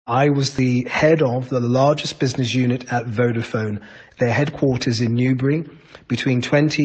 I was the head of the largest business unit at Vodafone, their headquarters in Newbury, between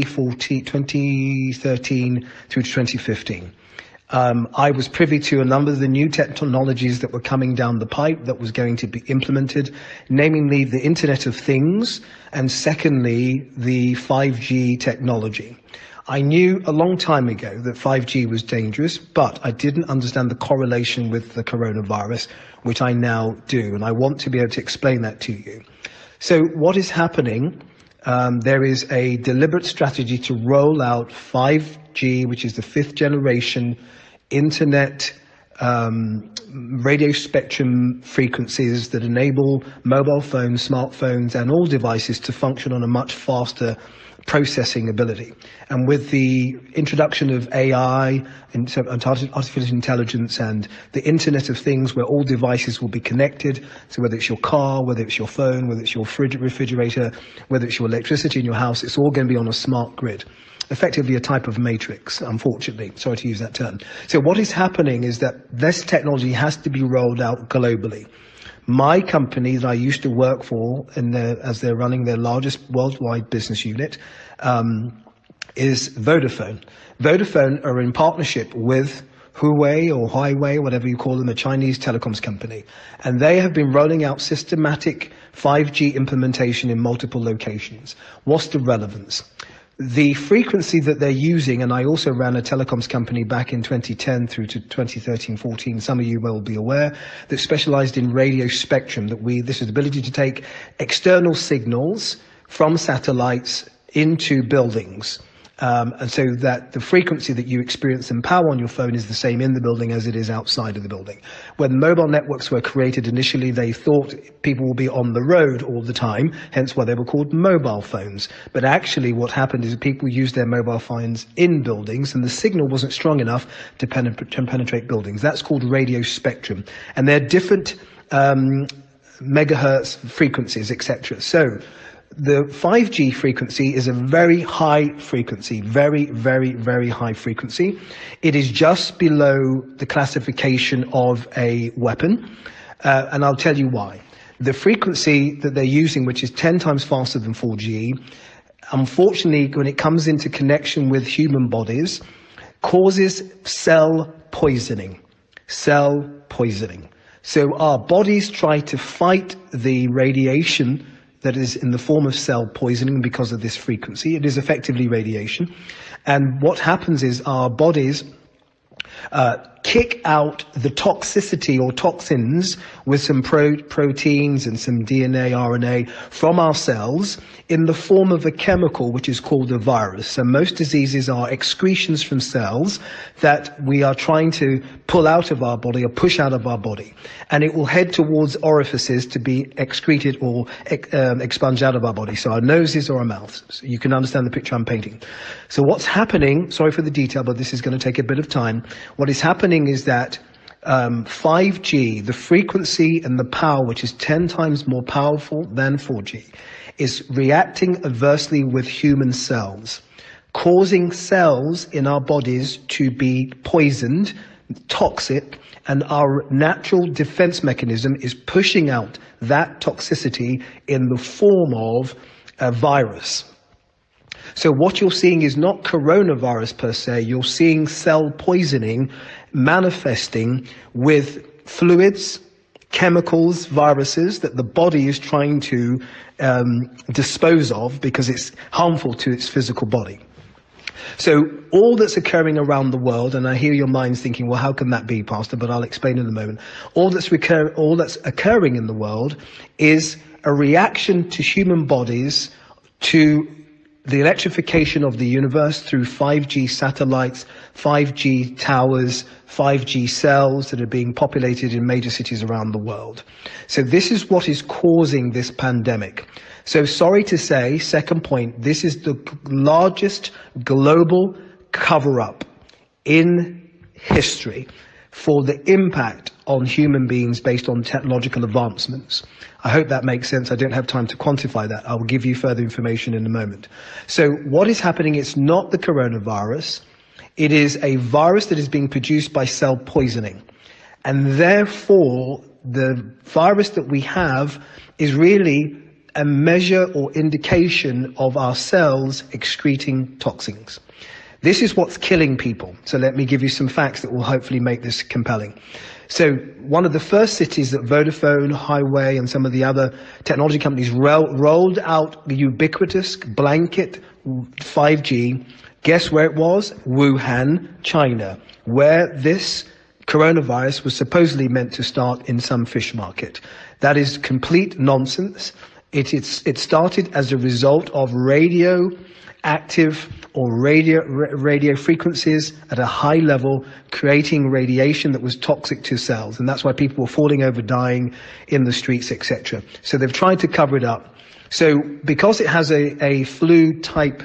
2013 through to 2015. I was privy to a number of the new technologies that were coming down the pipe that was going to be implemented, namely the Internet of Things, and secondly, the 5G technology. I knew a long time ago that 5G was dangerous, but I didn't understand the correlation with the coronavirus, which I now do, and I want to be able to explain that to you. So what is happening? There is a deliberate strategy to roll out 5G, which is the fifth generation internet radio spectrum frequencies that enable mobile phones, smartphones, and all devices to function on a much faster processing ability. And with the introduction of AI and artificial intelligence and the Internet of Things, where all devices will be connected, so whether it's your car, whether it's your phone, whether it's your refrigerator, whether it's your electricity in your house, it's all going to be on a smart grid. Effectively a type of matrix, unfortunately. Sorry to use that term. So what is happening is that this technology has to be rolled out globally. My company that I used to work for, as they're running their largest worldwide business unit, is Vodafone. Vodafone are in partnership with Huawei or Huawei, whatever you call them, a Chinese telecoms company. And they have been rolling out systematic 5G implementation in multiple locations. What's the relevance? The frequency that they're using, and I also ran a telecoms company back in 2010 through to 2013-14, some of you will be aware, that specialized in radio spectrum, this is the ability to take external signals from satellites into buildings. And so that the frequency that you experience in power on your phone is the same in the building as it is outside of the building. When mobile networks were created initially, they thought people will be on the road all the time, hence why they were called mobile phones. But actually what happened is that people used their mobile phones in buildings and the signal wasn't strong enough to penetrate buildings. That's called radio spectrum. And they're different megahertz frequencies, etc. So the 5G frequency is a very high frequency, very, very, very high frequency. It is just below the classification of a weapon, and I'll tell you why. The frequency that they're using, which is 10 times faster than 4G, unfortunately, when it comes into connection with human bodies, causes cell poisoning. Cell poisoning. So our bodies try to fight the radiation that is in the form of cell poisoning because of this frequency. It is effectively radiation. And what happens is our bodies kick out the toxicity or toxins with some proteins and some DNA, RNA from our cells in the form of a chemical which is called a virus. So most diseases are excretions from cells that we are trying to pull out of our body or push out of our body. And it will head towards orifices to be excreted or expunged out of our body. So our noses or our mouths. So you can understand the picture I'm painting. So what's happening, sorry for the detail, but this is going to take a bit of time. What is happening is that 5G, the frequency and the power, which is 10 times more powerful than 4G, is reacting adversely with human cells, causing cells in our bodies to be poisoned, toxic, and our natural defense mechanism is pushing out that toxicity in the form of a virus. So what you're seeing is not coronavirus per se, you're seeing cell poisoning manifesting with fluids, chemicals, viruses that the body is trying to dispose of because it's harmful to its physical body. So all that's occurring around the world, and I hear your minds thinking, well, how can that be, Pastor? But I'll explain in a moment. All that's occurring in the world is a reaction to human bodies to the electrification of the universe through 5G satellites, 5G towers, 5G cells that are being populated in major cities around the world. So this is what is causing this pandemic. So sorry to say, second point, this is the largest global cover-up in history for the impact on human beings based on technological advancements. I hope that makes sense. I don't have time to quantify that. I will give you further information in a moment. So what is happening, it's not the coronavirus. It is a virus that is being produced by cell poisoning. And therefore, the virus that we have is really a measure or indication of our cells excreting toxins. This is what's killing people. So let me give you some facts that will hopefully make this compelling. So one of the first cities that Vodafone, Highway, and some of the other technology companies rolled out the ubiquitous blanket 5G, guess where it was? Wuhan, China, where this coronavirus was supposedly meant to start in some fish market. That is complete nonsense. It started as a result of radioactive or radio frequencies at a high level, creating radiation that was toxic to cells, and that's why people were falling over, dying in the streets, etc. So they've tried to cover it up. So because it has a flu-type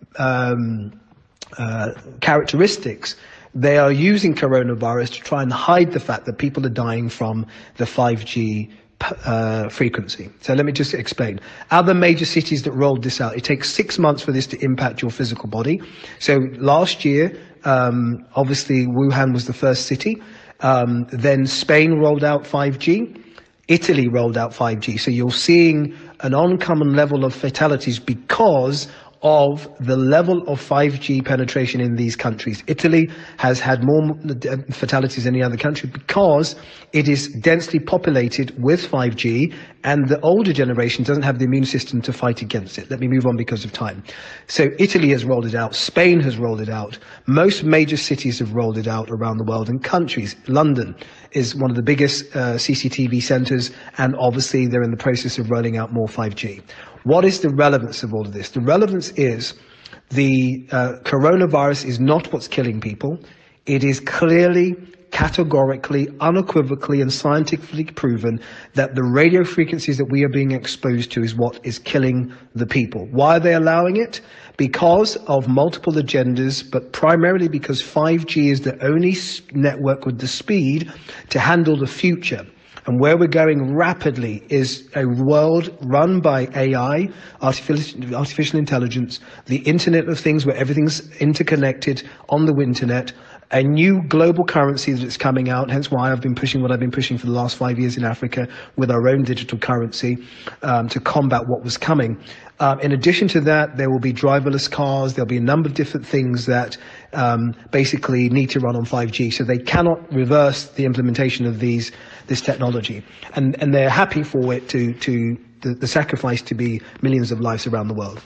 characteristics, they are using coronavirus to try and hide the fact that people are dying from the 5G frequency. So let me just explain. Other major cities that rolled this out, it takes 6 months for this to impact your physical body. So last year, obviously Wuhan was the first city. Then Spain rolled out 5G. Italy rolled out 5G. So you're seeing an uncommon level of fatalities because of the level of 5G penetration in these countries. Italy has had more fatalities than any other country because it is densely populated with 5G, and the older generation doesn't have the immune system to fight against it. Let me move on because of time. So Italy has rolled it out. Spain has rolled it out. Most major cities have rolled it out around the world, and countries. London is one of the biggest CCTV centers, and obviously they're in the process of rolling out more 5G. What is the relevance of all of this? The relevance is the coronavirus is not what's killing people. It is clearly, categorically, unequivocally, and scientifically proven that the radio frequencies that we are being exposed to is what is killing the people. Why are they allowing it? Because of multiple agendas, but primarily because 5G is the only network with the speed to handle the future. And where we're going rapidly is a world run by AI, artificial intelligence, the Internet of Things, where everything's interconnected on the internet, a new global currency that's coming out, hence why I've been pushing what I've been pushing for the last 5 years in Africa with our own digital currency to combat what was coming. In addition to that, there will be driverless cars. There'll be a number of different things that basically need to run on 5G. So they cannot reverse the implementation of this technology. And they're happy for it the sacrifice to be millions of lives around the world.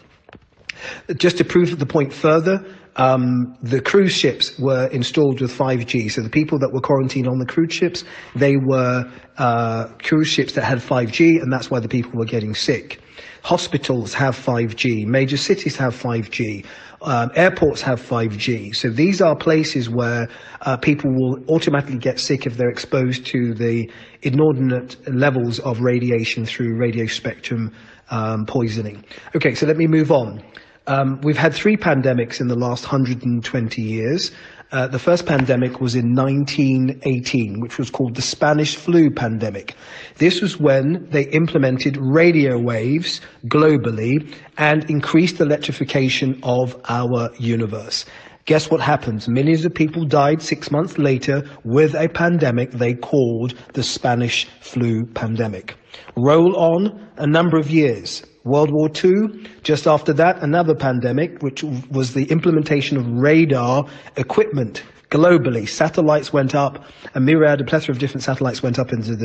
Just to prove the point further, the cruise ships were installed with 5G. So the people that were quarantined on the cruise ships, they were cruise ships that had 5G, and that's why the people were getting sick. Hospitals have 5G. Major cities have 5G. Airports have 5G. So these are places where people will automatically get sick if they're exposed to the inordinate levels of radiation through radio spectrum poisoning. Okay, so let me move on. We've had 3 pandemics in the last 120 years. The first pandemic was in 1918, which was called the Spanish flu pandemic. This was when they implemented radio waves globally and increased electrification of our universe. Guess what happens? Millions of people died 6 months later with a pandemic they called the Spanish flu pandemic. Roll on a number of years. World War II, just after that, another pandemic, which was the implementation of radar equipment globally. Satellites went up, a plethora of different satellites went up into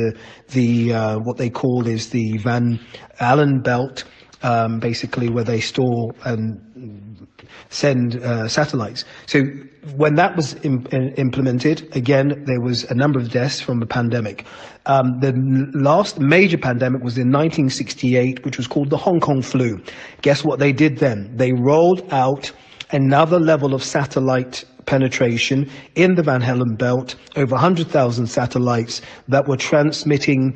the what they call is the Van Allen belt, basically where they store and send satellites. So when that was implemented, again, there was a number of deaths from the pandemic. The last major pandemic was in 1968, which was called the Hong Kong flu. Guess what they did then? They rolled out another level of satellite penetration in the Van Allen belt, over 100,000 satellites that were transmitting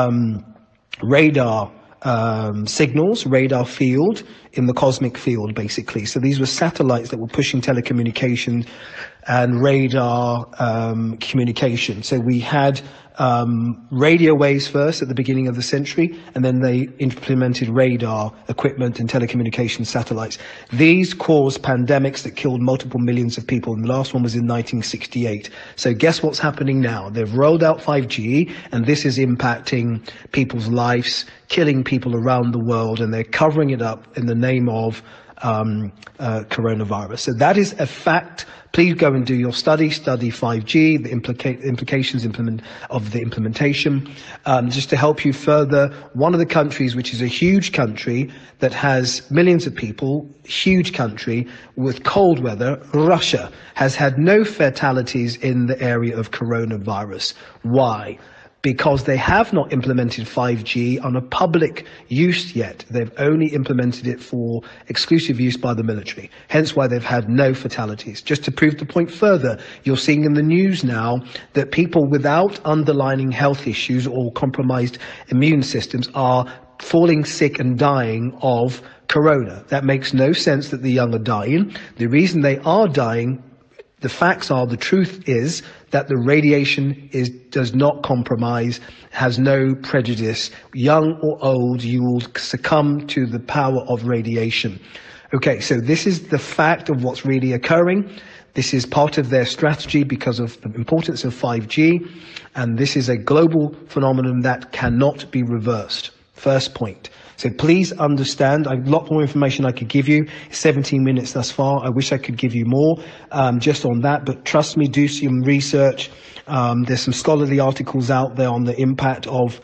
radar signals, radar field in the cosmic field, basically. So these were satellites that were pushing telecommunications and radar communication. So we had radio waves first at the beginning of the century, and then they implemented radar equipment and telecommunication satellites. These caused pandemics that killed multiple millions of people, and the last one was in 1968. So guess what's happening now? They've rolled out 5G, and this is impacting people's lives, killing people around the world, and they're covering it up in the name of coronavirus. So that is a fact. Please go and do your study 5G, the implications of the implementation. Just to help you further, one of the countries, which is a huge country that has millions of people, huge country with cold weather, Russia, has had no fatalities in the area of coronavirus. Why? Because they have not implemented 5G on a public use yet. They've only implemented it for exclusive use by the military. Hence why they've had no fatalities. Just to prove the point further, you're seeing in the news now that people without underlying health issues or compromised immune systems are falling sick and dying of corona. That makes no sense that the young are dying. The reason they are dying, the facts are, the truth is that the radiation does not compromise, has no prejudice. Young or old, you will succumb to the power of radiation. Okay, so this is the fact of what's really occurring. This is part of their strategy because of the importance of 5G, and this is a global phenomenon that cannot be reversed. First point. So please understand, a lot more information I could give you. 17 minutes thus far. I wish I could give you more just on that, but trust me, do some research. There's some scholarly articles out there on the impact of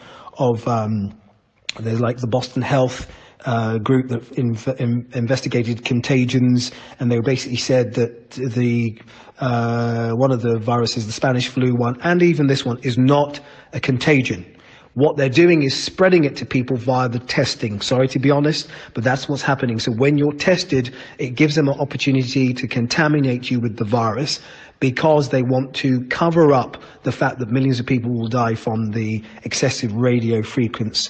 there's like the Boston Health group that investigated contagions, and they basically said that the one of the viruses, the Spanish flu one, and even this one, is not a contagion. What they're doing is spreading it to people via the testing. Sorry to be honest, but that's what's happening. So when you're tested, it gives them an opportunity to contaminate you with the virus because they want to cover up the fact that millions of people will die from the excessive radio frequency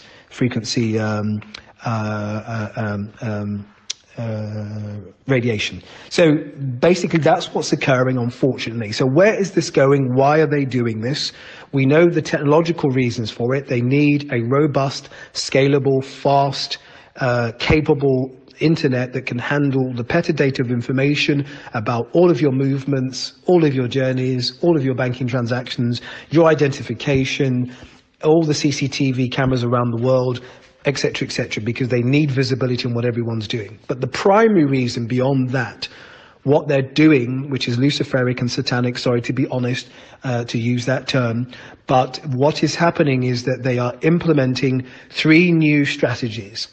radiation. So basically that's what's occurring, unfortunately. So where is this going? Why are they doing this? We know the technological reasons for it. They need a robust, scalable, fast, capable internet that can handle the petadata of information about all of your movements, all of your journeys, all of your banking transactions, your identification, all the CCTV cameras around the world, etc., because they need visibility on what everyone's doing. But the primary reason beyond that, what they're doing, which is luciferic and satanic, sorry to be honest, to use that term, but what is happening is that they are implementing 3 new strategies.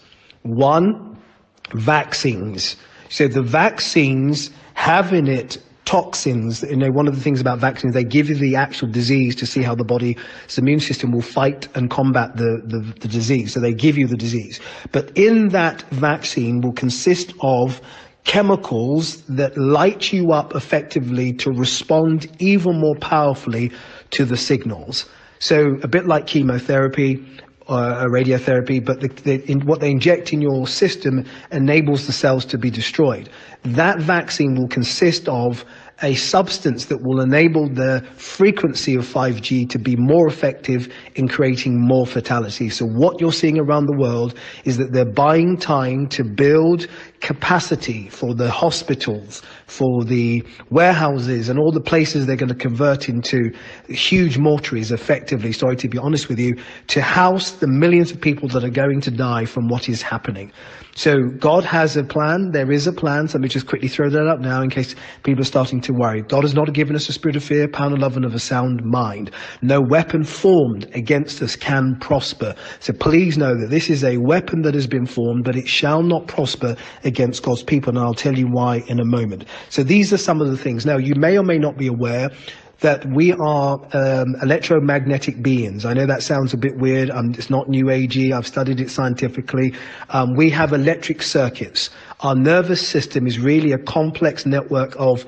1, vaccines. So the vaccines have in it toxins. You know, one of the things about vaccines, they give you the actual disease to see how the body's immune system will fight and combat the disease. So they give you the disease. But in that vaccine will consist of chemicals that light you up effectively to respond even more powerfully to the signals. So a bit like chemotherapy or radiotherapy, but what they inject in your system enables the cells to be destroyed. That vaccine will consist of a substance that will enable the frequency of 5G to be more effective in creating more fatality. So what you're seeing around the world is that they're buying time to build capacity for the hospitals, for the warehouses, and all the places they're going to convert into huge mortuaries effectively, sorry to be honest with you, to house the millions of people that are going to die from what is happening. So God has a plan. There is a plan. So let me just quickly throw that up now in case people are starting to worry. God has not given us a spirit of fear, power, and love, and of a sound mind. No weapon formed against us can prosper. So please know that this is a weapon that has been formed, but it shall not prosper against God's people. And I'll tell you why in a moment. So these are some of the things. Now, you may or may not be aware that we are electromagnetic beings. I know that sounds a bit weird. It's not new agey. I've studied it scientifically. We have electric circuits. Our nervous system is really a complex network of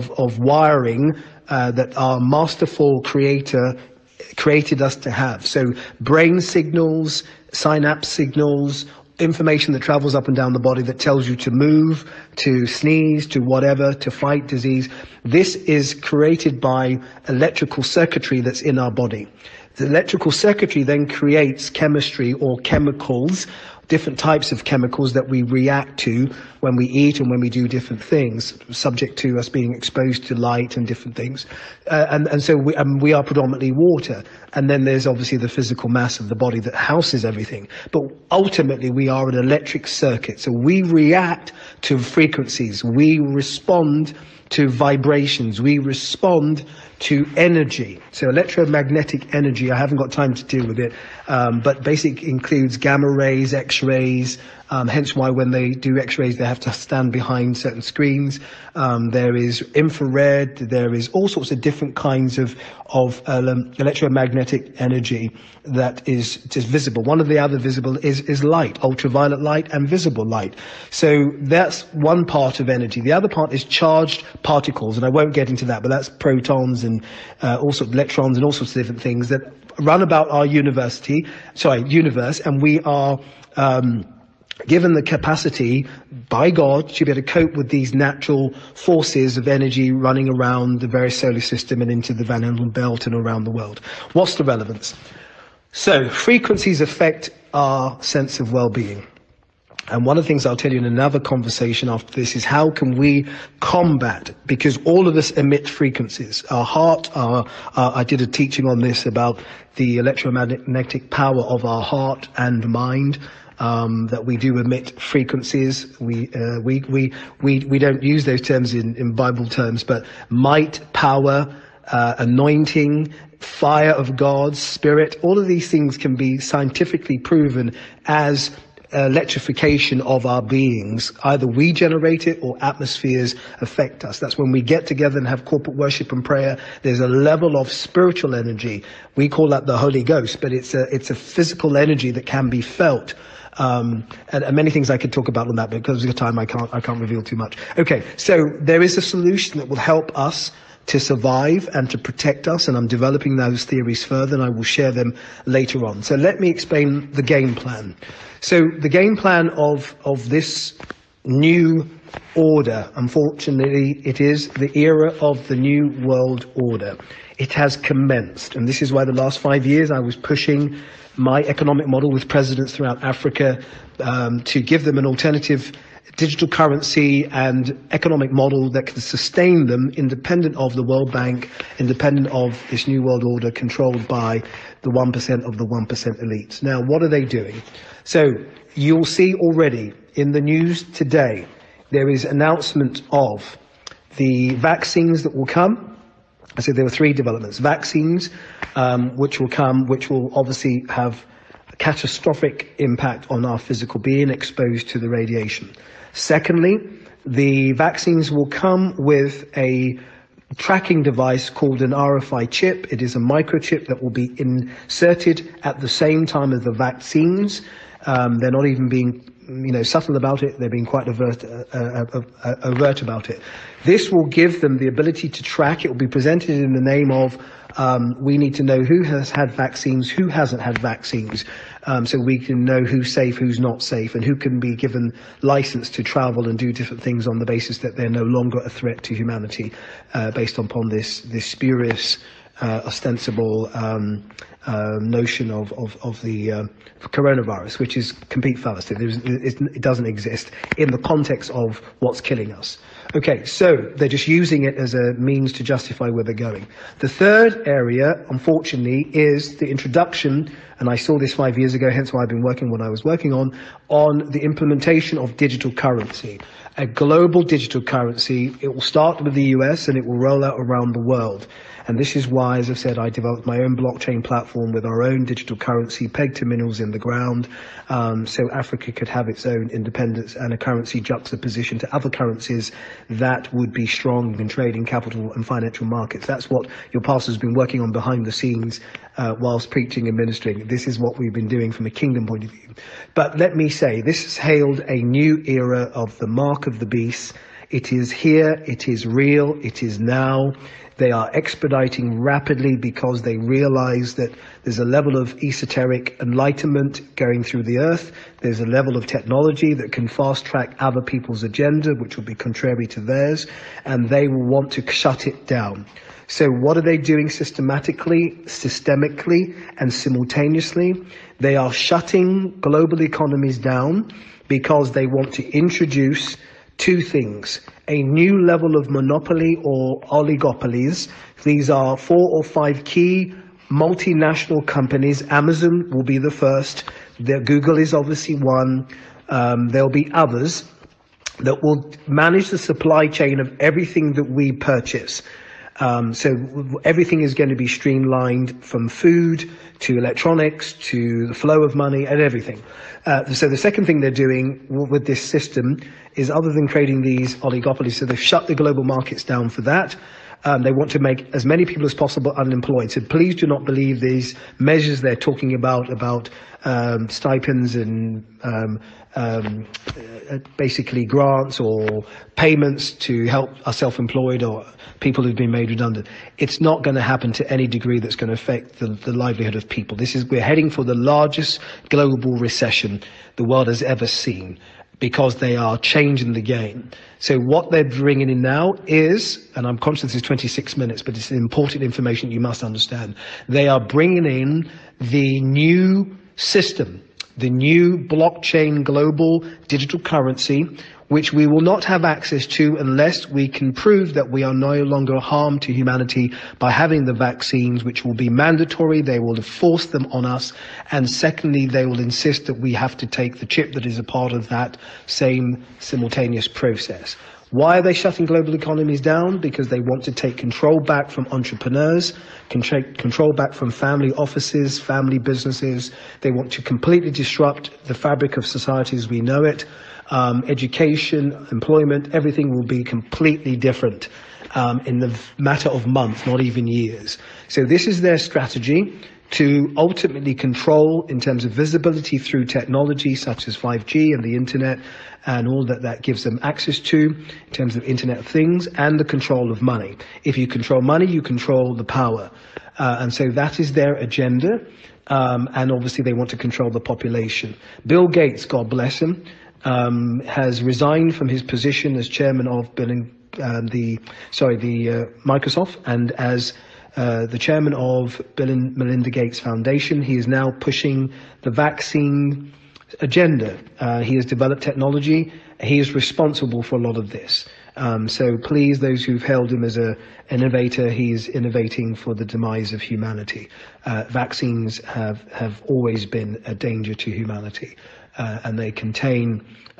wiring that our masterful creator created us to have. So brain signals, synapse signals, information that travels up and down the body that tells you to move, to sneeze, to whatever, to fight disease. This is created by electrical circuitry that's in our body. The electrical circuitry then creates chemistry or chemicals, different types of chemicals that we react to when we eat and when we do different things, subject to us being exposed to light and different things. And so we are predominantly water. And then there's obviously the physical mass of the body that houses everything. But ultimately, we are an electric circuit. So we react to frequencies. We respond to vibrations. We respond to energy. So electromagnetic energy, I haven't got time to deal with it, but basically includes gamma rays, X-rays, hence why when they do X-rays they have to stand behind certain screens. There is infrared, there is all sorts of different kinds of electromagnetic energy that is just visible. One of the other visible is light, ultraviolet light and visible light. So that's one part of energy. The other part is charged particles, and I won't get into that, but that's protons and all sorts of electrons and all sorts of different things that run about our universe, and we are given the capacity by God to be able to cope with these natural forces of energy running around the various solar system and into the Van Allen belt and around the world. What's the relevance? So frequencies affect our sense of well-being. And one of the things I'll tell you in another conversation after this is how can we combat, because all of us emit frequencies. Our heart, I did a teaching on this about the electromagnetic power of our heart and mind. That we do emit frequencies. We don't use those terms in Bible terms, but might, power, anointing, fire of God, spirit, all of these things can be scientifically proven as electrification of our beings. Either we generate it or atmospheres affect us. That's when we get together and have corporate worship and prayer. There's a level of spiritual energy. We call that the Holy Ghost, but it's a physical energy that can be felt. And many things I could talk about on that, but because of the time I can't reveal too much. Okay, so there is a solution that will help us to survive and to protect us, and I'm developing those theories further, and I will share them later on. So let me explain the game plan. So the game plan of this new order, unfortunately, it is the era of the new world order. It has commenced, and this is why the last 5 years I was pushing my economic model with presidents throughout Africa to give them an alternative digital currency and economic model that can sustain them independent of the World Bank, independent of this new world order controlled by the 1% of the 1% elites. Now, what are they doing? So you'll see already in the news today, there is announcement of the vaccines that will come. I said there were 3 developments. Vaccines, which will come, which will obviously have a catastrophic impact on our physical being exposed to the radiation. Secondly, the vaccines will come with a tracking device called an RFI chip. It is a microchip that will be inserted at the same time as the vaccines. They're not even being subtle about it. They're being quite overt about it. This will give them the ability to track. It will be presented in the name of we need to know who has had vaccines, who hasn't had vaccines, so we can know who's safe, who's not safe, and who can be given license to travel and do different things on the basis that they're no longer a threat to humanity, based upon this spurious, ostensible notion of the coronavirus, which is complete fallacy. It doesn't exist in the context of what's killing us. Okay, so they're just using it as a means to justify where they're going. The third area, unfortunately, is the introduction, and I saw this 5 years ago, hence why I've been working what I was working on the implementation of digital currency. A global digital currency. It will start with the US and it will roll out around the world. And this is why, as I said, I developed my own blockchain platform with our own digital currency pegged to minerals in the ground, so Africa could have its own independence and a currency juxtaposition to other currencies that would be strong in trading, capital and financial markets. That's what your pastor's been working on behind the scenes whilst preaching and ministering. This is what we've been doing from a kingdom point of view. But let me say, this has hailed a new era of the mark of the beast. It is here, it is real, it is now. They are expediting rapidly because they realize that there's a level of esoteric enlightenment going through the earth. There's a level of technology that can fast track other people's agenda, which will be contrary to theirs, and they will want to shut it down. So what are they doing systemically, and simultaneously? They are shutting global economies down because they want to introduce two things: a new level of monopoly or oligopolies. These are 4 or 5 key multinational companies. Amazon will be the first. Google is obviously one. There'll be others that will manage the supply chain of everything that we purchase. So everything is going to be streamlined, from food to electronics to the flow of money and everything. So the second thing they're doing with this system is, other than creating these oligopolies, so they've shut the global markets down for that. They want to make as many people as possible unemployed. So please do not believe these measures they're talking about stipends and basically grants or payments to help our self-employed or people who've been made redundant. It's not going to happen to any degree that's going to affect the livelihood of people. We're heading for the largest global recession the world has ever seen, because they are changing the game. So what they're bringing in now is, and I'm conscious it's 26 minutes, but it's important information you must understand. They are bringing in the new system, the new blockchain global digital currency, which we will not have access to unless we can prove that we are no longer harmed to humanity by having the vaccines, which will be mandatory. They will force them on us. And secondly, they will insist that we have to take the chip that is a part of that same simultaneous process. Why are they shutting global economies down? Because they want to take control back from entrepreneurs, control back from family offices, family businesses. They want to completely disrupt the fabric of society as we know it. Education, employment, everything will be completely different in the matter of months, not even years. So this is their strategy to ultimately control, in terms of visibility through technology such as 5G and the internet and all that gives them access to, in terms of Internet of Things, and the control of money. If you control money, you control the power. And so that is their agenda. And obviously they want to control the population. Bill Gates, God bless him, has resigned from his position as chairman of Microsoft, and as the chairman of Bill and Melinda Gates Foundation. He is now pushing the vaccine agenda. He has developed technology. He is responsible for a lot of this. So please, those who've held him as an innovator, he's innovating for the demise of humanity. Vaccines have always been a danger to humanity, and they contain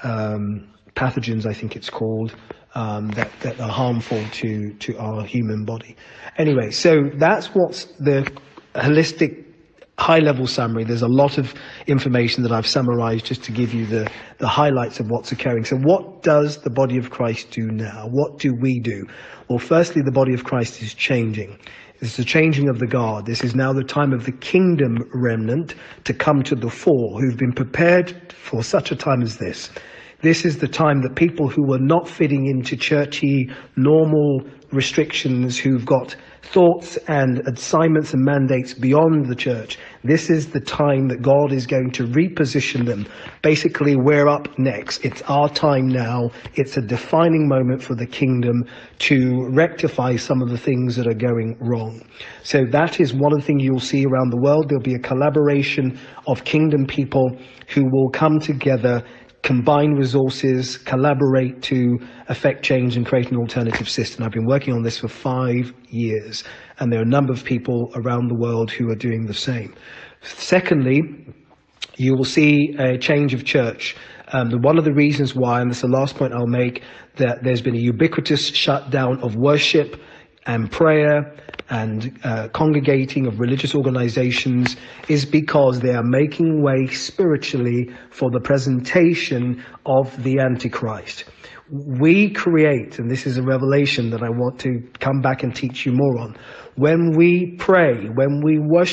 pathogens, I think it's called, that are harmful to our human body. Anyway, so that's what's the holistic high-level summary. There's a lot of information that I've summarized just to give you the highlights of what's occurring. So what does the body of Christ do now? What do we do? Well, firstly, the body of Christ is changing. It's the changing of the guard. This is now the time of the kingdom remnant to come to the fore, who've been prepared for such a time as this. This is the time that people who were not fitting into churchy, normal restrictions, who've got thoughts and assignments and mandates beyond the church, this is the time that God is going to reposition them. Basically, we're up next. It's our time now. It's a defining moment for the kingdom to rectify some of the things that are going wrong. So that is one of the things you'll see around the world. There'll be a collaboration of kingdom people who will come together, combine resources, collaborate to affect change and create an alternative system. I've been working on this for 5 years, and there are a number of people around the world who are doing the same. Secondly, you will see a change of church. One of the reasons why, and this is the last point I'll make, that there's been a ubiquitous shutdown of worship and prayer and congregating of religious organizations is because they are making way spiritually for the presentation of the Antichrist. We create, and this is a revelation that I want to come back and teach you more on, when we pray, when we worship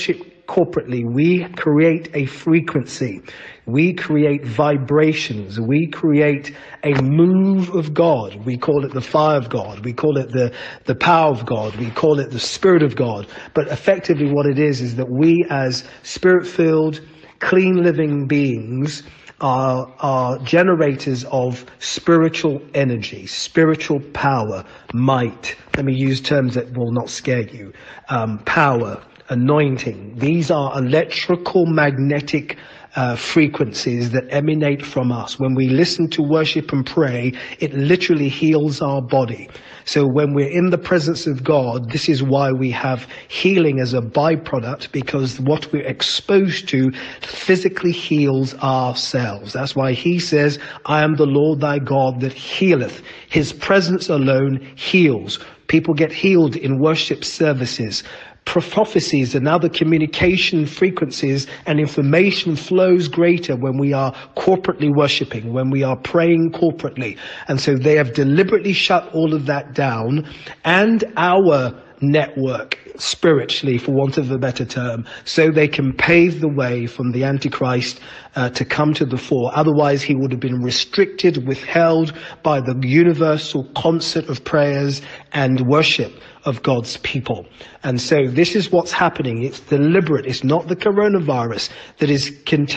corporately, we create a frequency. We create vibrations. We create a move of God. We call it the fire of God. We call it the power of God. We call it the Spirit of God. But effectively what it is that we as spirit-filled, clean living beings are generators of spiritual energy, spiritual power, might. Let me use terms that will not scare you. Power, anointing. These are electrical magnetic frequencies that emanate from us. When we listen to worship and pray, it literally heals our body. So when we're in the presence of God, this is why we have healing as a byproduct, because what we're exposed to physically heals ourselves. That's why he says, I am the Lord thy God that healeth. His presence alone heals. People get healed in worship services. Prophecies and other communication frequencies and information flows greater when we are corporately worshiping, when we are praying corporately. And so they have deliberately shut all of that down, and our network spiritually, for want of a better term, so they can pave the way from the Antichrist to come to the fore. Otherwise, he would have been restricted, withheld by the universal concert of prayers and worship of God's people. And so this is what's happening. It's deliberate. It's not the coronavirus that is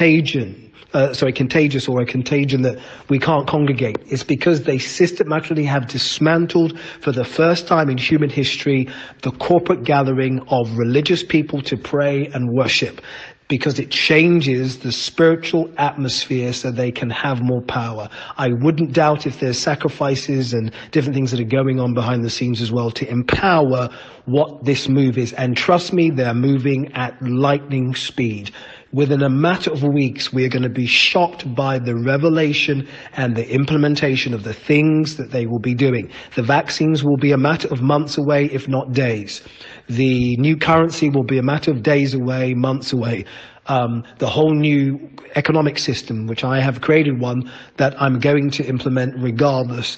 contagious or a contagion that we can't congregate. It's because they systematically have dismantled for the first time in human history the corporate gathering of religious people to pray and worship, because it changes the spiritual atmosphere so they can have more power. I wouldn't doubt if there's sacrifices and different things that are going on behind the scenes as well to empower what this move is. And trust me, they're moving at lightning speed. Within a matter of weeks, we are going to be shocked by the revelation and the implementation of the things that they will be doing. The vaccines will be a matter of months away, if not days. The new currency will be a matter of days away, months away. The whole new economic system, which I have created one that I'm going to implement regardless,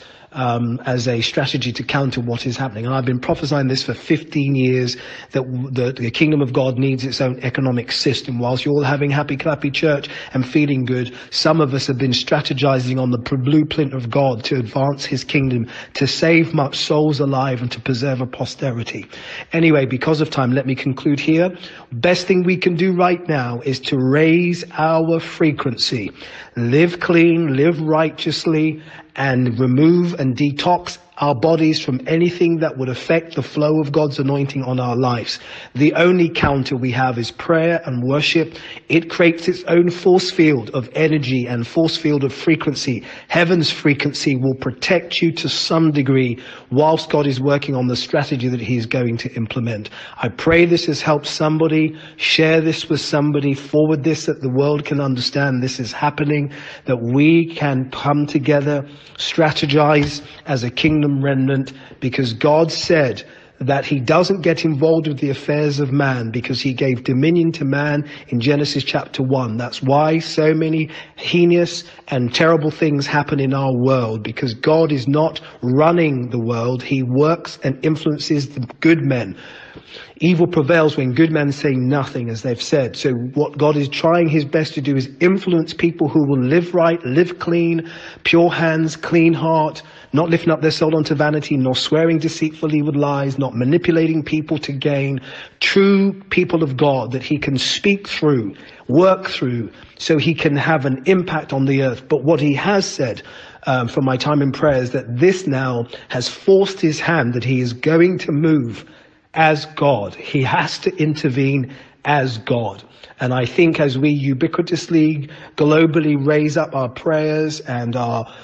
as a strategy to counter what is happening. And I've been prophesying this for 15 years, that the kingdom of God needs its own economic system. Whilst you're all having happy, clappy church and feeling good, some of us have been strategizing on the blueprint of God to advance his kingdom, to save much souls alive and to preserve a posterity. Anyway, because of time, let me conclude here. Best thing we can do right now is to raise our frequency. Live clean, live righteously, and remove and detox our bodies from anything that would affect the flow of God's anointing on our lives. The only counter we have is prayer and worship. It creates its own force field of energy and force field of frequency. Heaven's frequency will protect you to some degree whilst God is working on the strategy that he is going to implement. I pray this has helped somebody. Share this with somebody. Forward this, that the world can understand this is happening, that we can come together, strategize as a kingdom remnant, because God said that he doesn't get involved with the affairs of man, because he gave dominion to man in Genesis chapter 1. That's why so many heinous and terrible things happen in our world, because God is not running the world. He works and influences the good men. Evil prevails when good men say nothing, as they've said. So what God is trying his best to do is influence people who will live right, live clean, pure hands, clean heart, not lifting up their soul unto vanity, nor swearing deceitfully with lies, not manipulating people to gain. True people of God that he can speak through, work through, so he can have an impact on the earth. But what he has said from my time in prayer is that this now has forced his hand, that he is going to move as God. He has to intervene as God. And I think as we ubiquitously, globally raise up our prayers and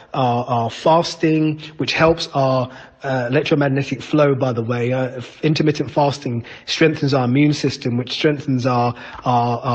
our fasting, which helps our electromagnetic flow, by the way, intermittent fasting strengthens our immune system, which strengthens our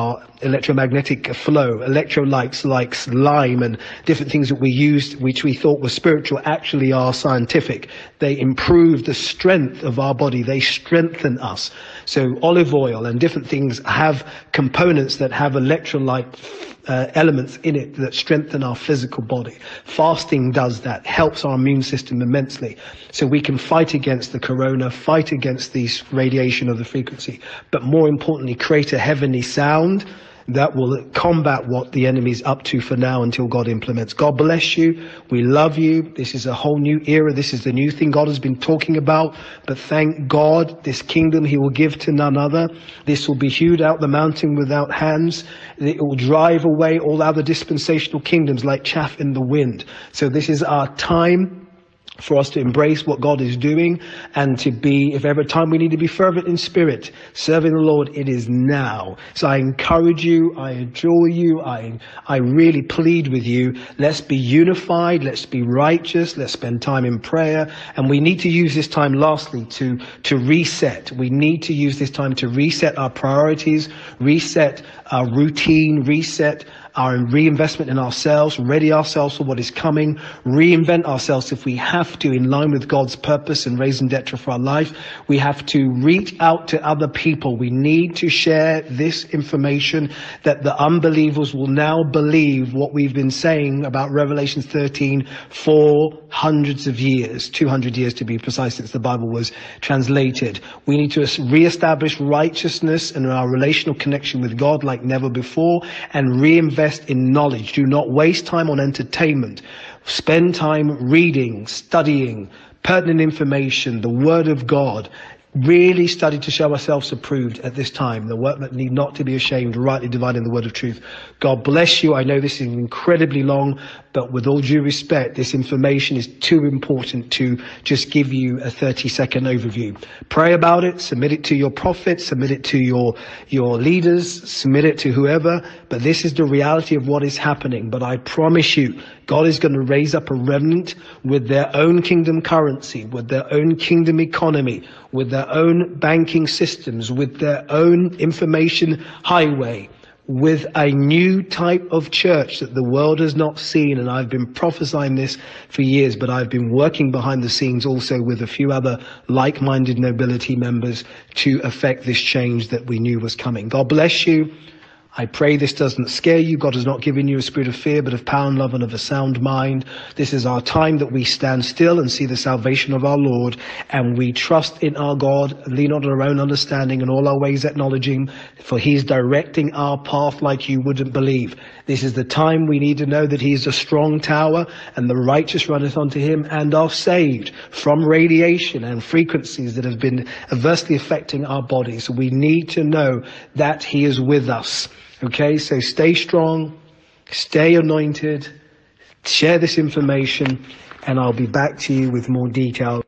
electromagnetic flow. Electrolytes like lime and different things that we used, which we thought were spiritual, actually are scientific. They improve the strength of our body. They strengthen us. So olive oil and different things have components that have electrolyte elements in it that strengthen our physical body. Fasting does that, helps our immune system immensely. So we can fight against the corona, fight against these radiation of the frequency, but more importantly, create a heavenly sound that will combat what the enemy's up to for now until God implements. God bless you. We love you. This is a whole new era. This is the new thing God has been talking about. But thank God, this kingdom he will give to none other. This will be hewed out the mountain without hands. It will drive away all other dispensational kingdoms like chaff in the wind. So this is our time for us to embrace what God is doing and to be, if ever time we need to be fervent in spirit, serving the Lord, it is now. So I encourage you, I adjure you, I really plead with you, let's be unified, let's be righteous, let's spend time in prayer, and we need to use this time lastly to reset. We need to use this time to reset our priorities, reset our routine, reset our reinvestment in ourselves, ready ourselves for what is coming, reinvent ourselves if we have to in line with God's purpose and raison d'etre for our life. We have to reach out to other people. We need to share this information that the unbelievers will now believe what we've been saying about Revelation 13 for hundreds of years, 200 years to be precise, since the Bible was translated. We need to reestablish righteousness and our relational connection with God like never before, and reinvest in knowledge. Do not waste time on entertainment. Spend time reading, studying, pertinent information, the Word of God. Really study to show ourselves approved at this time, the work that need not to be ashamed, rightly dividing the word of truth. God bless you. I know this is incredibly long, but with all due respect, this information is too important to just give you a 30-second overview. Pray about it, submit it to your prophet, submit it to your leaders, submit it to whoever, but this is the reality of what is happening. But I promise you, God is going to raise up a remnant with their own kingdom currency, with their own kingdom economy, with their own banking systems, with their own information highway, with a new type of church that the world has not seen. And I've been prophesying this for years, but I've been working behind the scenes also with a few other like-minded nobility members to affect this change that we knew was coming. God bless you. I pray this doesn't scare you. God has not given you a spirit of fear, but of power and love and of a sound mind. This is our time that we stand still and see the salvation of our Lord, and we trust in our God, lean on our own understanding, and all our ways acknowledge him, for he's directing our path like you wouldn't believe. This is the time we need to know that he is a strong tower, and the righteous runneth unto him and are saved from radiation and frequencies that have been adversely affecting our bodies. So we need to know that he is with us. Okay, so stay strong, stay anointed, share this information, and I'll be back to you with more detail.